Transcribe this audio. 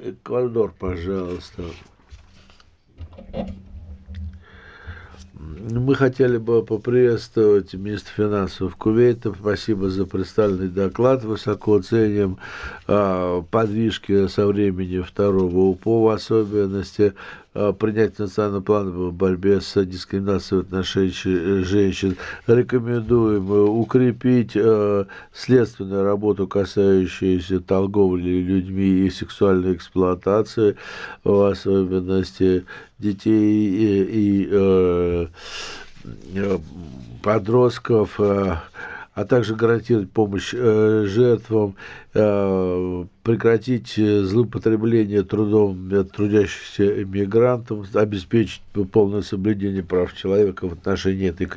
Эквадор, пожалуйста. Мы хотели бы поприветствовать министра финансов Кувейта. Спасибо за представленный доклад. Высоко ценим подвижки со времени второго УПО, в особенности принять национальный план в борьбе с дискриминацией в отношении женщин. Рекомендуем укрепить следственную работу, касающуюся торговли людьми и сексуальной эксплуатации, в особенности детей и подростков, а также гарантировать помощь жертвам, прекратить злоупотребление трудом трудящихся мигрантов, обеспечить полное соблюдение прав человека в отношении этой